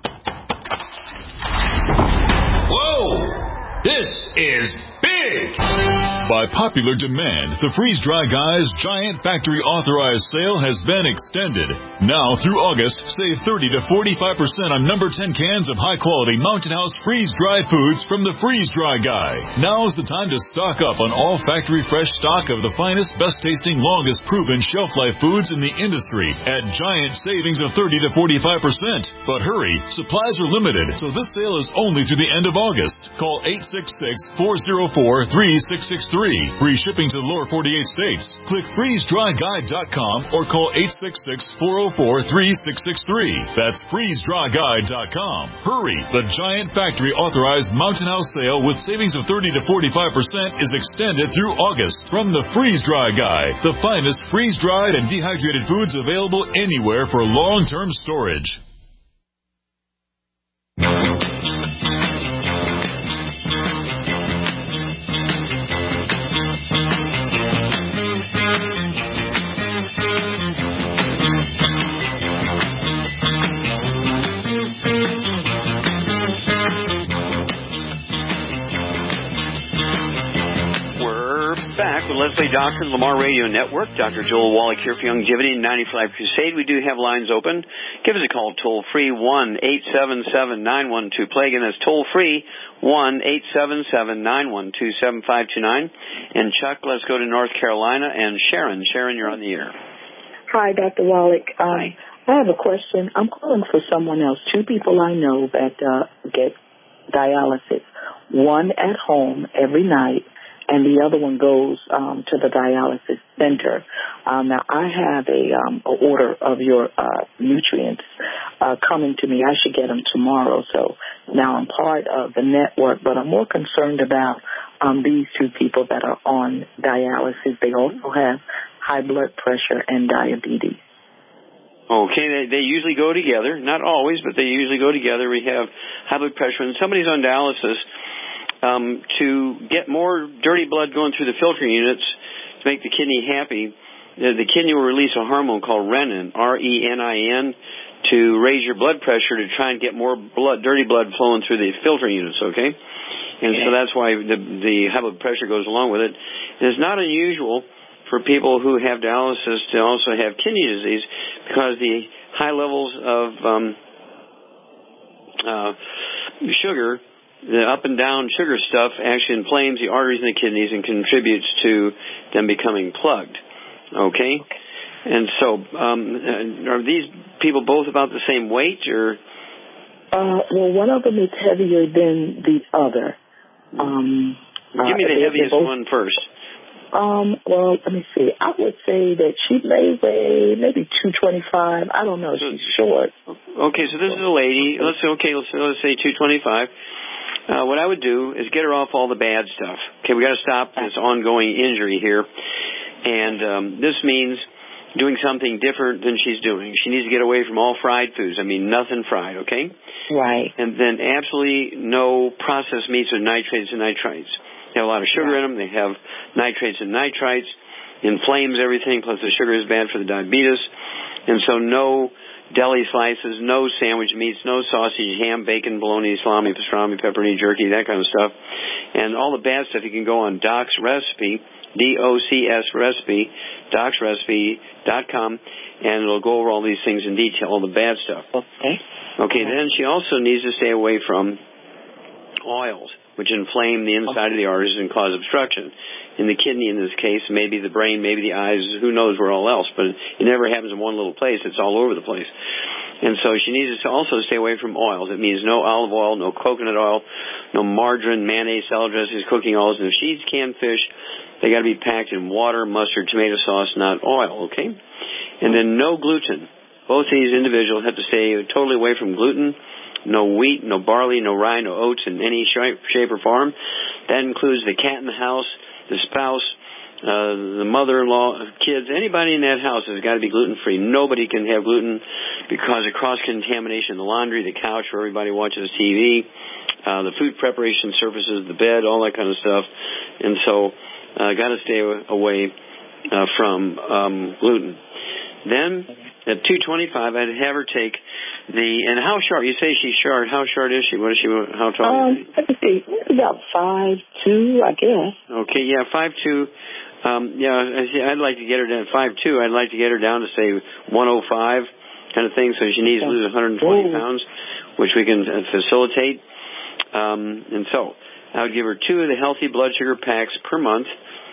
Whoa! This is big! By popular demand, the Freeze Dry Guy's giant factory authorized sale has been extended. Now through August, save thirty to forty-five percent on number ten cans of high quality Mountain House freeze dry foods from the Freeze Dry Guy. Now's the time to stock up on all factory fresh stock of the finest, best tasting, longest proven shelf life foods in the industry at giant savings of thirty to forty-five percent. But hurry, supplies are limited, so this sale is only through the end of August. Call eight six six, four oh four, three six six three. Free shipping to the lower forty-eight states. Click freeze dry guy dot com or call eight six six, four oh four, three six six three. That's freeze dry guy dot com. Hurry! The giant factory authorized Mountain House sale with savings of thirty to forty-five percent is extended through August from the Freeze Dry Guy. The finest freeze-dried and dehydrated foods available anywhere for long-term storage. back with Leslie Doctor, Lamar Radio Network. Doctor Joel Wallach here for Longevity and ninety-five Crusade. We do have lines open. Give us a call toll-free, one eight seven seven, nine one two, play. Again, that's toll-free, one eight seven seven, nine one two, seven five two nine. And Chuck, let's go to North Carolina. And Sharon. Sharon, you're on the air. Hi, Doctor Wallach. Um, Hi. I have a question. I'm calling for someone else. Two people I know that uh, get dialysis. One at home every night, and the other one goes um, to the dialysis center. Um, now, I have a, um, a order of your uh, nutrients uh, coming to me. I should get them tomorrow. So now I'm part of the network, but I'm more concerned about um, these two people that are on dialysis. They also have high blood pressure and diabetes. Okay, they, they usually go together. Not always, but they usually go together. We have high blood pressure, and somebody's on dialysis. Um, to get more dirty blood going through the filtering units to make the kidney happy, the, the kidney will release a hormone called renin, R E N I N, to raise your blood pressure to try and get more blood, dirty blood flowing through the filtering units, okay? And so that's why the, the high blood pressure goes along with it. It's not unusual for people who have dialysis to also have kidney disease because the high levels of um, uh, sugar, the up and down sugar stuff, actually inflames the arteries in the kidneys and contributes to them becoming plugged. Okay? And so, um, are these people both about the same weight, or? Uh, well, one of them is heavier than the other. Um, Give me uh, the heaviest both, one first. Um, well, let me see. I would say that she may weigh maybe two twenty-five. I don't know. She's short. Okay, so this is a lady. Let's say, okay, let's, let's say two twenty-five. Uh, what I would do is get her off all the bad stuff. Okay, we got to stop this ongoing injury here. And um, this means doing something different than she's doing. She needs to get away from all fried foods. I mean, nothing fried, okay? Right. And then absolutely no processed meats with nitrates and nitrites. They have a lot of sugar in them. They have nitrates and nitrites. Inflames everything, plus the sugar is bad for the diabetes. And so no deli slices, no sandwich meats, no sausage, ham, bacon, bologna, salami, pastrami, pepperoni, jerky, that kind of stuff. And all the bad stuff you can go on Doc's Recipe, D O C S Recipe, docs recipe dot com, and it'll go over all these things in detail, all the bad stuff. Okay. Okay, then she also needs to stay away from oils, which inflame the inside of the arteries and cause obstruction. In the kidney, in this case, maybe the brain, maybe the eyes, who knows where all else, but it never happens in one little place. It's all over the place. And so she needs to also stay away from oils. It means no olive oil, no coconut oil, no margarine, mayonnaise, salad dressings, cooking oils. And if she eats canned fish, they got to be packed in water, mustard, tomato sauce, not oil, okay? And then no gluten. Both these individuals have to stay totally away from gluten. No wheat, no barley, no rye, no oats in any shape or form. That includes the cat in the house, the spouse, uh, the mother-in-law, kids. Anybody in that house has got to be gluten-free. Nobody can have gluten because of cross-contamination in the laundry, the couch where everybody watches T V, uh, the food preparation surfaces, the bed, all that kind of stuff. And so uh, got to stay away uh, from um, gluten. Then at two twenty-five, I'd have her take the, and how short? You say she's short. How short is she? What is she? How tall um, is she? Let me see. About five two, I guess. Okay, yeah, five two. Um, yeah, I'd like to get her down five two. I'd like to get her down to say one oh five kind of thing. So she needs to lose one hundred twenty pounds, which we can uh, facilitate. Um, and so I would give her two of the healthy blood sugar packs per month.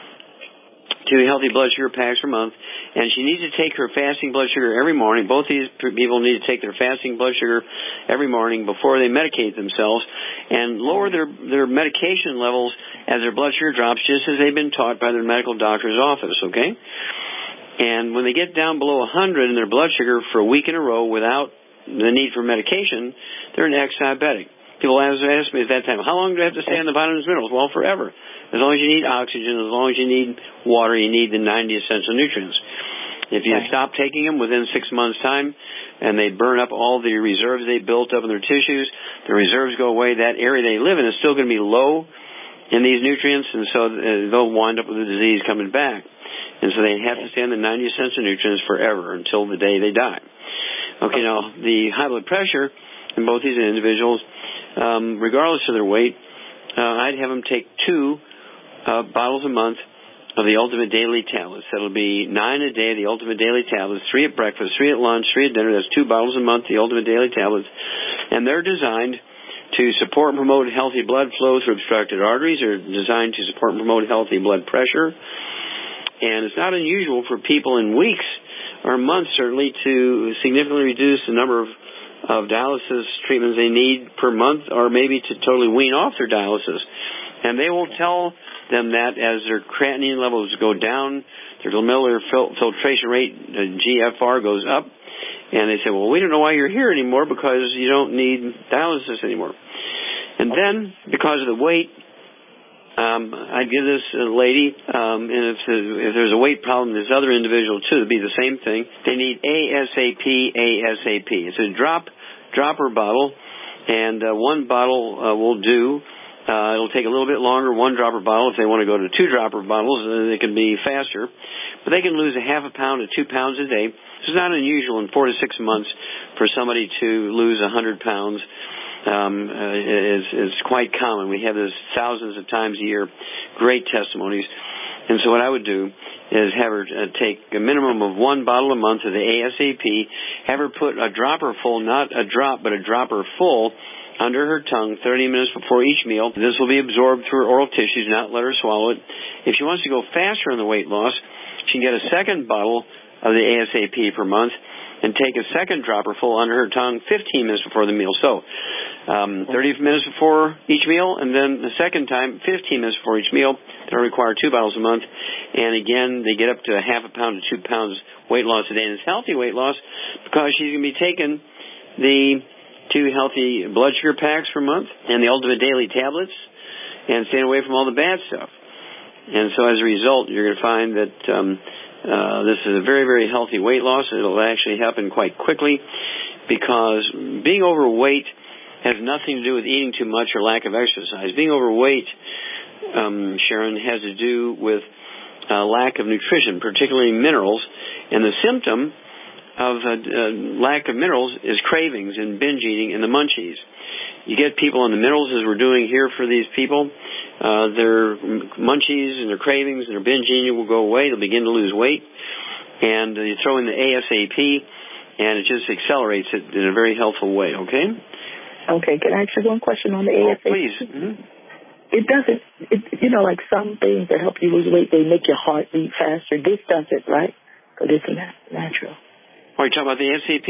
Two healthy blood sugar packs per month, and she needs to take her fasting blood sugar every morning. Both these people need to take their fasting blood sugar every morning before they medicate themselves, and lower their their medication levels as their blood sugar drops, just as they've been taught by their medical doctor's office. Okay, and when they get down below one hundred in their blood sugar for a week in a row without the need for medication, they're an ex-diabetic. People ask, ask me at that time, how long do I have to stay on the vitamins and minerals? Well, forever. As long as you need oxygen, as long as you need water, you need the ninety essential nutrients. If you right. stop taking them within six months' time and they burn up all the reserves they built up in their tissues, the reserves go away, that area they live in is still going to be low in these nutrients, and so they'll wind up with the disease coming back. And so they have to stay on the ninety essential nutrients forever until the day they die. Okay, now, the high blood pressure in both these individuals, um, regardless of their weight, uh, I'd have them take two uh, bottles a month of the Ultimate Daily Tablets. That'll be nine a day, the Ultimate Daily Tablets, three at breakfast, three at lunch, three at dinner. That's two bottles a month, the Ultimate Daily Tablets. And they're designed to support and promote healthy blood flow through obstructed arteries. They're designed to support and promote healthy blood pressure. And it's not unusual for people in weeks or months, certainly, to significantly reduce the number of, of dialysis treatments they need per month, or maybe to totally wean off their dialysis. And they will tell them that as their creatinine levels go down, their glomerular fil- filtration rate, uh, G F R, goes up. And they say, well, we don't know why you're here anymore because you don't need dialysis anymore. And then, because of the weight, um, I'd give this uh, lady, um, and if, uh, if there's a weight problem, this other individual, too, it'd be the same thing. They need ASAP, ASAP. It's a drop, dropper bottle, and uh, one bottle uh, will do. Uh, it'll take a little bit longer, one dropper bottle. If they want to go to two dropper bottles, uh, they can be faster. But they can lose a half a pound to two pounds a day. This is not unusual in four to six months for somebody to lose a hundred pounds. Um, uh, it's, it's quite common. We have this thousands of times a year. Great testimonies. And so what I would do is have her uh, take a minimum of one bottle a month of the ASAP, have her put a dropper full, not a drop, but a dropper full, under her tongue thirty minutes before each meal. This will be absorbed through her oral tissues, not let her swallow it. If she wants to go faster in the weight loss, she can get a second bottle of the ASAP per month and take a second dropper full under her tongue fifteen minutes before the meal. So um, thirty minutes before each meal, and then the second time fifteen minutes before each meal. They'll require two bottles a month. And again, they get up to a half a pound to two pounds weight loss a day. And it's healthy weight loss because she's going to be taking the two healthy blood sugar packs per month and the Ultimate Daily Tablets and staying away from all the bad stuff. And so as a result, you're going to find that um, uh, this is a very, very healthy weight loss. It'll actually happen quite quickly because being overweight has nothing to do with eating too much or lack of exercise. Being overweight, um, Sharon, has to do with uh, lack of nutrition, particularly minerals. And the symptom of uh, uh, lack of minerals is cravings and binge eating and the munchies. You get people on the minerals, as we're doing here for these people. Uh, their munchies and their cravings and their binge eating will go away. They'll begin to lose weight. And uh, you throw in the ASAP, and it just accelerates it in a very helpful way, okay? Okay, can I ask you one question on the oh, ASAP? Please. Mm-hmm. It doesn't, it, you know, like some things that help you lose weight, they make your heart beat faster. This does it, right? But it's not natural. Are you talking about the ASAP?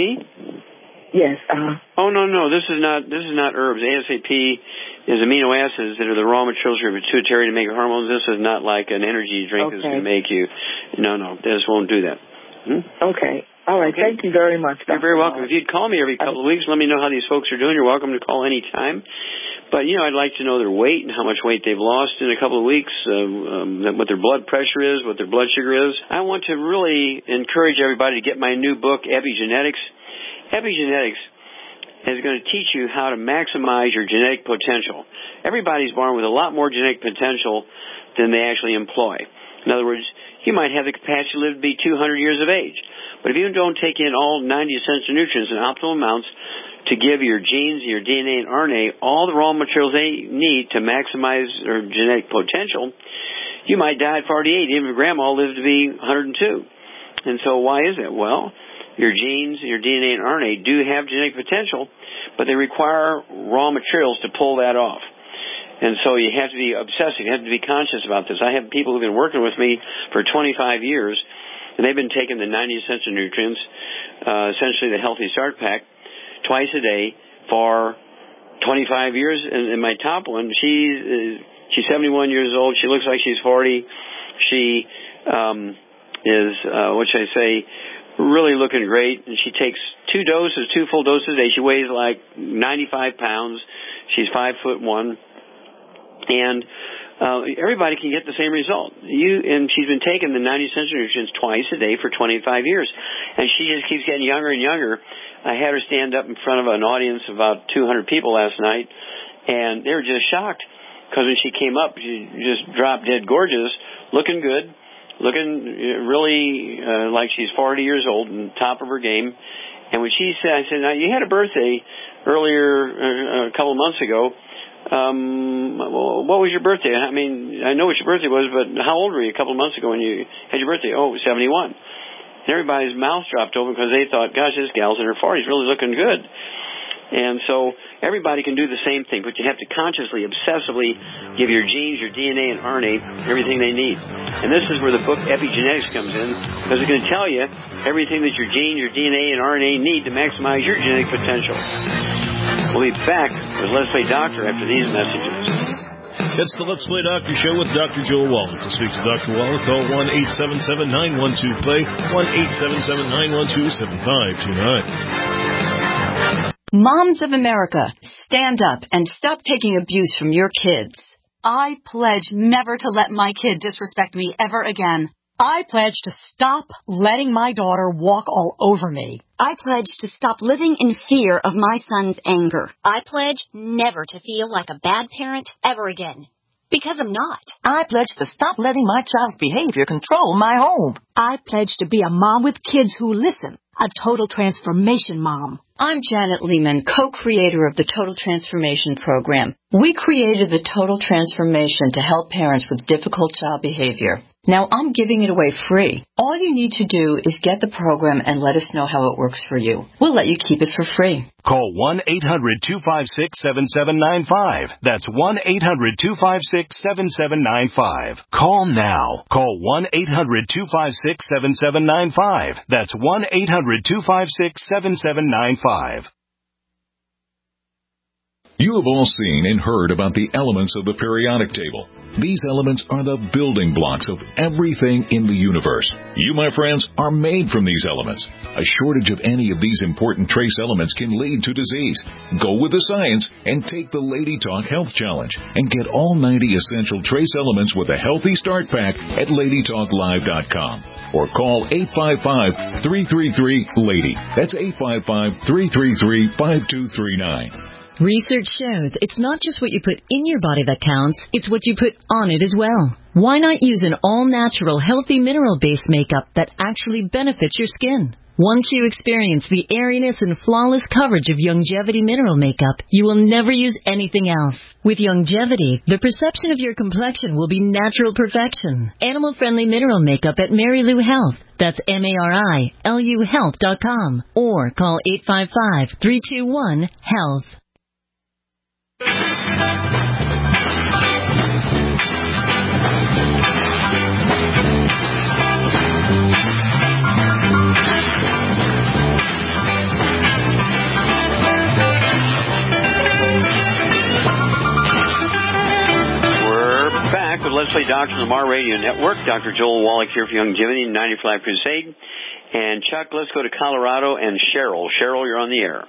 Yes. Uh, oh no, no, this is not. This is not herbs. ASAP is amino acids that are the raw materials for your pituitary to make your hormones. This is not like an energy drink okay. that's going to make you. No, no, this won't do that. Hmm? Okay. All right. Okay. Thank you very much. You're very welcome. If you'd call me every couple of weeks, let me know how these folks are doing. You're welcome to call any time. But, you know, I'd like to know their weight and how much weight they've lost in a couple of weeks, uh, um, what their blood pressure is, what their blood sugar is. I want to really encourage everybody to get my new book, Epigenetics. Epigenetics is going to teach you how to maximize your genetic potential. Everybody's born with a lot more genetic potential than they actually employ. In other words, you might have the capacity to live to be two hundred years of age. But if you don't take in all ninety essential nutrients in optimal amounts to give your genes, your D N A and R N A all the raw materials they need to maximize their genetic potential, you might die at forty-eight. Even if grandma lived to be one hundred two. And so why is that? Well, your genes, your D N A and R N A do have genetic potential, but they require raw materials to pull that off. And so you have to be obsessive. You have to be conscious about this. I have people who've been working with me for twenty-five years, and they've been taking the ninety essential nutrients, uh, essentially the Healthy Start Pack, twice a day for twenty-five years. And, and my top one, she's, uh, she's seventy-one years old. She looks like she's forty. She um, is, uh, what should I say, really looking great. And she takes two doses, two full doses a day. She weighs like ninety-five pounds. She's five foot one. And uh, everybody can get the same result. You and she's been taking the ninety essential nutrients twice a day for twenty-five years, and she just keeps getting younger and younger. I had her stand up in front of an audience of about two hundred people last night, and they were just shocked because when she came up, she just dropped dead gorgeous, looking good, looking really uh, like she's forty years old and top of her game. And when she said, I said, now you had a birthday earlier uh, a couple of months ago. um, well, what was your birthday? I mean, I know what your birthday was, but how old were you a couple of months ago when you had your birthday? Oh, seventy-one. And everybody's mouth dropped open because they thought, gosh, this gal's in her forties, really looking good. And so everybody can do the same thing, but you have to consciously, obsessively give your genes, your D N A, and R N A everything they need. And this is where the book Epigenetics comes in, because it's going to tell you everything that your genes, your D N A, and R N A need to maximize your genetic potential. We'll be back with Let's Play Doctor after these messages. It's the Let's Play Doctor Show with Doctor Joel Wallach. To speak to Doctor Wallach, call one eight seven seven, nine one two, play, one eight seven seven, nine one two, seven five two nine. Moms of America, stand up and stop taking abuse from your kids. I pledge never to let my kid disrespect me ever again. I pledge to stop letting my daughter walk all over me. I pledge to stop living in fear of my son's anger. I pledge never to feel like a bad parent ever again. Because I'm not. I pledge to stop letting my child's behavior control my home. I pledge to be a mom with kids who listen. A total transformation mom. I'm Janet Lehman, co-creator of the Total Transformation Program. We created the Total Transformation to help parents with difficult child behavior. Now I'm giving it away free. All you need to do is get the program and let us know how it works for you. We'll let you keep it for free. Call one eight hundred, two five six, seven seven nine five. That's one eight hundred, two five six, seven seven nine five. Call now. Call one eight hundred, two five six, seven seven nine five. That's one eight hundred, two five six, seven seven nine five. You have all seen and heard about the elements of the periodic table. These elements are the building blocks of everything in the universe. You, my friends, are made from these elements. A shortage of any of these important trace elements can lead to disease. Go with the science and take the Lady Talk Health Challenge and get all ninety essential trace elements with a healthy start pack at lady talk live dot com or call eight five five, three three three, LADY. That's eight five five, three three three, five two three nine. Research shows it's not just what you put in your body that counts, it's what you put on it as well. Why not use an all-natural, healthy mineral-based makeup that actually benefits your skin? Once you experience the airiness and flawless coverage of Youngevity mineral makeup, you will never use anything else. With Youngevity, the perception of your complexion will be natural perfection. Animal-friendly mineral makeup at Mary Lou Health. That's M A R I L U health dot com. Or call eight five five, three two one, HEALTH. Let's Play Doctor Lamar Radio Network. Doctor Joel Wallach here for Youngevity ninety-four Life Crusade. And Chuck, let's go to Colorado and Cheryl. Cheryl, you're on the air.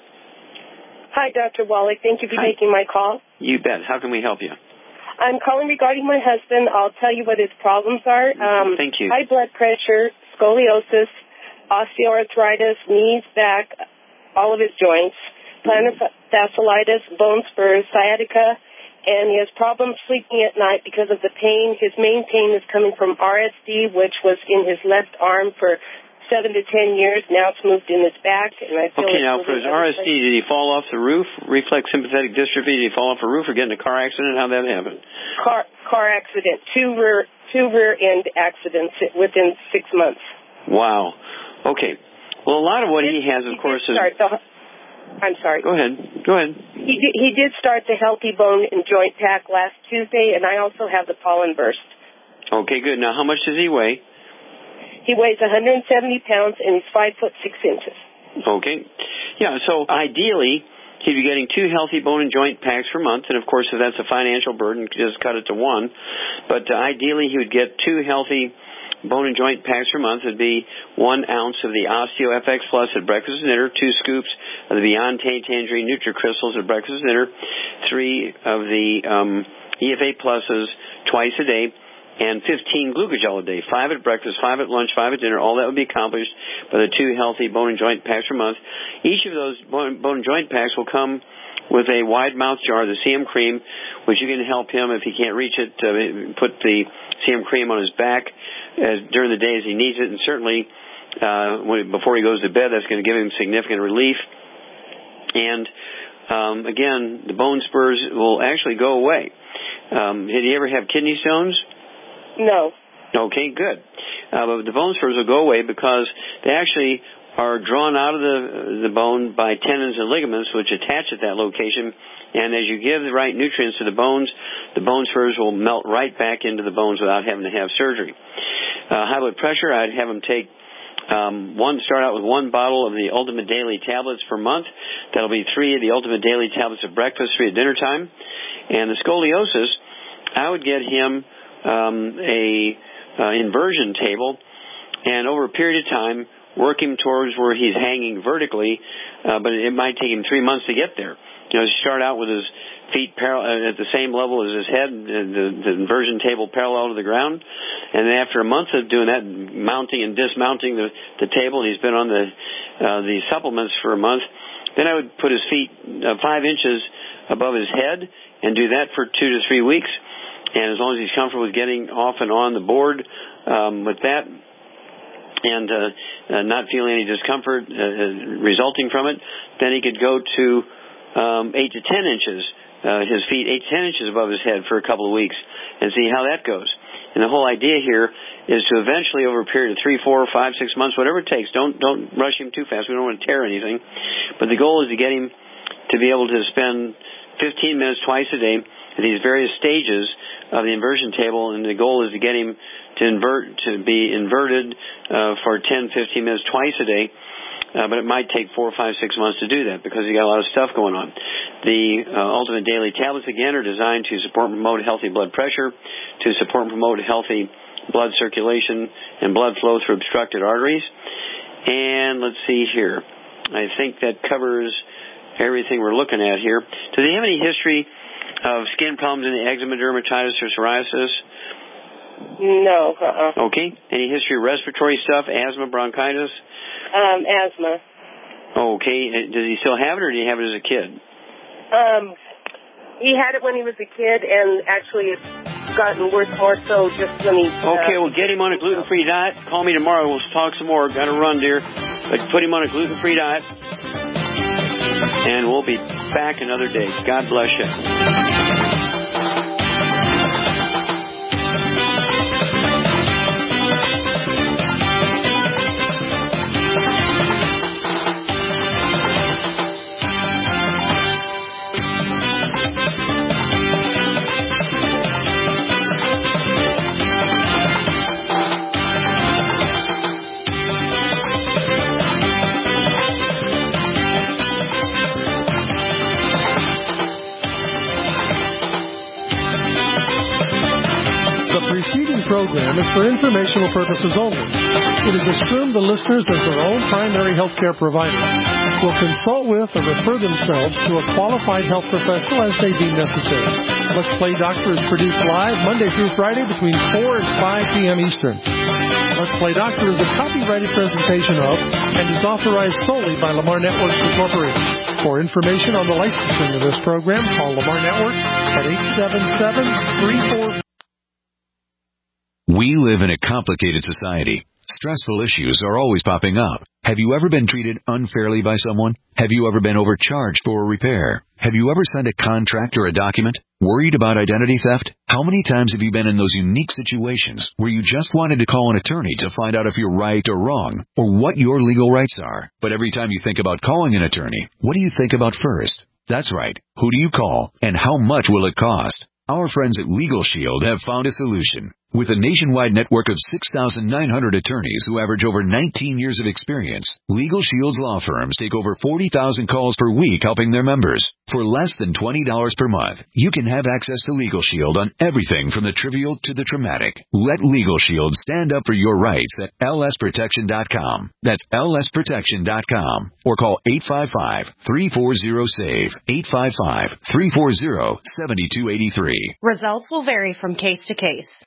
Hi, Doctor Wallach. Thank you for Hi. taking my call. You bet. How can we help you? I'm calling regarding my husband. I'll tell you what his problems are. Um, Thank you. High blood pressure, scoliosis, osteoarthritis, knees, back, all of his joints, plantar fasciitis, bone spurs, sciatica, and he has problems sleeping at night because of the pain. His main pain is coming from R S D, which was in his left arm for seven to ten years. Now it's moved in his back, and I feel okay. It's now, for his R S D, did he fall off the roof? Reflex sympathetic dystrophy? Did he fall off a roof or get in a car accident? How did that happen? Car car accident. Two rear two rear end accidents within six months. Wow. Okay. Well, a lot of what he, he has, of he course, is. The, I'm sorry. Go ahead. Go ahead. He did, he did start the Healthy Bone and Joint Pack last Tuesday, and I also have the pollen burst. Okay, good. Now, how much does he weigh? He weighs one hundred seventy pounds, and he's five foot six inches. Okay. Yeah, so ideally, he'd be getting two Healthy Bone and Joint Packs per month, and of course, if that's a financial burden, just cut it to one. But uh, ideally, he would get two Healthy Bone and Joint Packs per month. Would be one ounce of the Osteo F X Plus at breakfast and dinner, two scoops of the Beyond Tangerine NutriCrystals at breakfast and dinner, three of the um, E F A Pluses twice a day, and fifteen Glucogel a day, five at breakfast, five at lunch, five at dinner. All that would be accomplished by the two Healthy Bone and Joint Packs per month. Each of those bone, bone and joint packs will come with a wide mouth jar, the C M cream, which you can help him if he can't reach it. Uh, put the C M cream on his back as, during the day as he needs it, and certainly uh, when, before he goes to bed, that's going to give him significant relief. And um, again, the bone spurs will actually go away. Um, did you ever have kidney stones? No. Okay, good. Uh, but the bone spurs will go away because they actually are drawn out of the the bone by tendons and ligaments, which attach at that location. And as you give the right nutrients to the bones, the bone spurs will melt right back into the bones without having to have surgery. Uh, high blood pressure, I'd have them take um, one. Start out with one bottle of the Ultimate Daily tablets per month. That'll be three of the Ultimate Daily tablets at breakfast, three at dinner time. And the scoliosis, I would get him um, a uh, inversion table, and over a period of time, work him towards where he's hanging vertically, uh, but it might take him three months to get there. You know, start out with his feet parallel at the same level as his head, the, the inversion table parallel to the ground, and then after a month of doing that, mounting and dismounting the, the table, and he's been on the uh, the supplements for a month, then I would put his feet uh, five inches above his head and do that for two to three weeks, and as long as he's comfortable with getting off and on the board um, with that, and uh, uh, not feeling any discomfort uh, resulting from it, then he could go to um, eight to ten inches, uh, his feet eight to ten inches above his head for a couple of weeks, and see how that goes. And the whole idea here is to eventually, over a period of three, four, five, six months, whatever it takes, don't don't rush him too fast. We don't want to tear anything, but the goal is to get him to be able to spend fifteen minutes twice a day at these various stages of the inversion table, and the goal is to get him to invert, to be inverted uh, for ten, fifteen minutes twice a day. Uh, but it might take four, five, six months to do that because you got a lot of stuff going on. The uh, Ultimate Daily tablets, again, are designed to support and promote healthy blood pressure, to support and promote healthy blood circulation and blood flow through obstructed arteries. And let's see here. I think that covers everything we're looking at here. Do they have any history of skin problems in the eczema, dermatitis, or psoriasis? No. Uh-uh. Okay. Any history of respiratory stuff, asthma, bronchitis? Um, asthma. Okay. Does he still have it, or did he have it as a kid? Um, he had it when he was a kid, and actually it's gotten worse more so just when he... Uh, okay, well, get him on a gluten-free diet. Call me tomorrow. We'll talk some more. Got to run, dear. But put him on a gluten-free diet, and we'll be back another day. God bless you. Program is for informational purposes only. It is assumed the listeners, as their own primary health care provider, will consult with or refer themselves to a qualified health professional as they deem necessary. Let's Play Doctor is produced live Monday through Friday between four and five p.m. Eastern. Let's Play Doctor is a copyrighted presentation of and is authorized solely by Lamar Networks Incorporated. For information on the licensing of this program, call Lamar Networks at eight seven seven, three four four. We live in a complicated society. Stressful issues are always popping up. Have you ever been treated unfairly by someone? Have you ever been overcharged for a repair? Have you ever signed a contract or a document? Worried about identity theft? How many times have you been in those unique situations where you just wanted to call an attorney to find out if you're right or wrong, or what your legal rights are? But every time you think about calling an attorney, what do you think about first? That's right. Who do you call, and how much will it cost? Our friends at Legal Shield have found a solution. With a nationwide network of six thousand nine hundred attorneys who average over nineteen years of experience, Legal Shield's law firms take over forty thousand calls per week helping their members. For less than twenty dollars per month, you can have access to Legal Shield on everything from the trivial to the traumatic. Let Legal Shield stand up for your rights at L S protection dot com. That's L S protection dot com. Or call eight five five, three four zero, S A V E, eight five five, three four zero, seven two eight three. Results will vary from case to case.